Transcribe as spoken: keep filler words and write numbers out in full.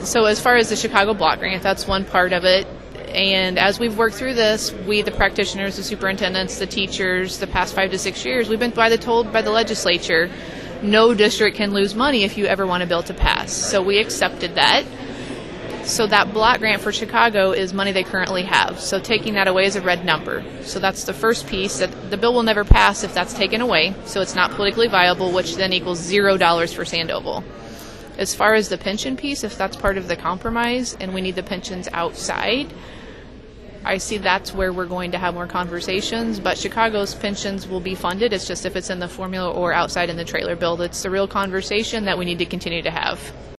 So as far as the Chicago Block Grant, that's one part of it. And as we've worked through this, we, the practitioners, the superintendents, the teachers, the past five to six years, we've been by the told by the legislature, no district can lose money if you ever want a bill to pass. So we accepted that. So that block grant for Chicago is money they currently have. So taking that away is a red number. So that's the first piece. That the bill will never pass if that's taken away. So it's not politically viable, which then equals zero dollars for Sandoval. As far as the pension piece, if that's part of the compromise and we need the pensions outside, I see that's where we're going to have more conversations. But Chicago's pensions will be funded. It's just if it's in the formula or outside in the trailer bill. That's the real conversation that we need to continue to have.